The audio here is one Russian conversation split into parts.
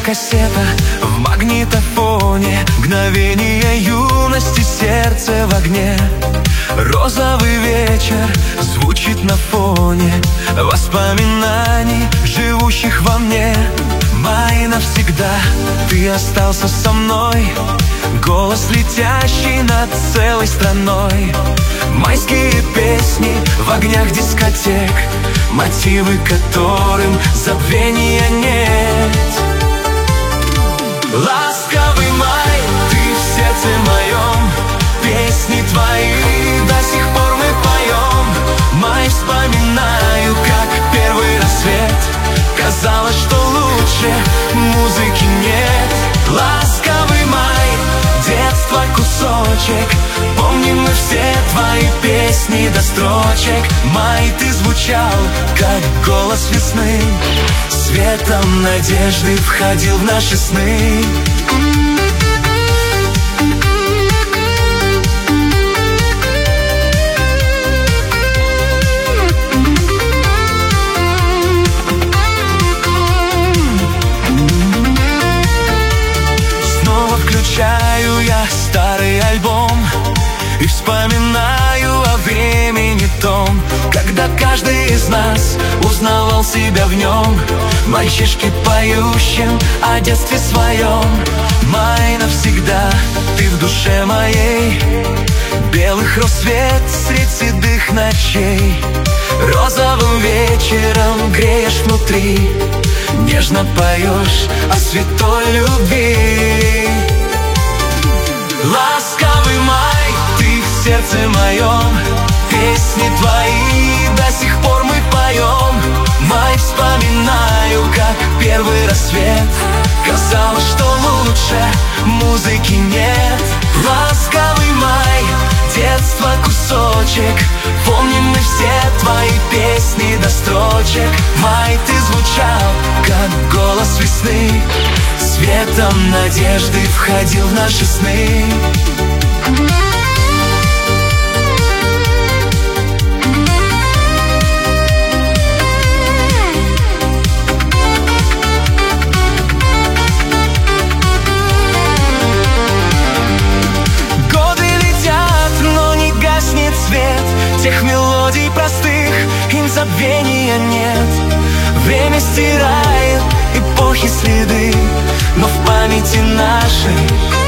кассета в магнитофоне, мгновение юности, сердце в огне. Розовый вечер звучит на фоне воспоминаний, живущих во мне. Май навсегда, ты остался со мной, голос летящий над целой страной. Майские песни в огнях дискотек, мотивы которым забвения нет. Ласковый май, ты в сердце моем, песни твои до сих пор мы поем. Май, вспоминаю, как первый рассвет, казалось, что лучше музыки нет. Ласковый май, детство кусочек, помним мы все твои песни до строчек. Май, ты звучал, как голос весны, светом надежды входил в наши сны. Включаю я старый альбом и вспоминаю о времени том, когда каждый из нас узнавал себя в нем. Мальчишки поющим о детстве своем. Май, навсегда ты в душе моей, белых роз свет средь седых ночей. Розовым вечером греешь внутри, нежно поешь о святой любви. Lасковый май, ты в сердце моем, песни твои до сих пор мы поем. Май, вспоминаю, как первый рассвет, казалось, что лучше музыки нет. Ласковый май, детство кусочек, помним мы все твои песни до строчек. Май, ты звучал, как голос весны, светом надежды входил в наши сны. Годы летят, но не гаснет свет тех мелодий простых, им забвения нет. Время стирает эпохи следы, но в памяти нашей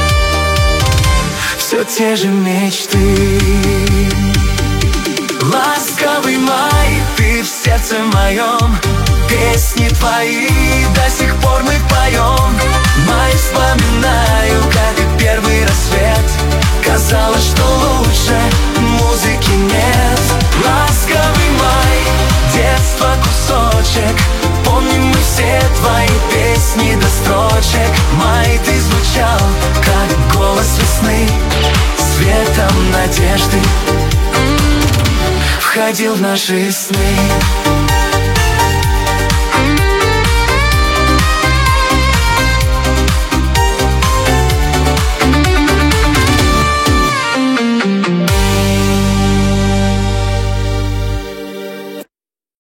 все те же мечты. Ласковый май, ты в сердце моем, песни твои до сих пор мы поем. Май, вспоминаю, как первый рассвет, казалось, что лучше музыки нет. Ласковый май, детство кусочек, помним мы все твои песни до строчек. Май, ты звучал, как голос весны, светом надежды входил в наши сны.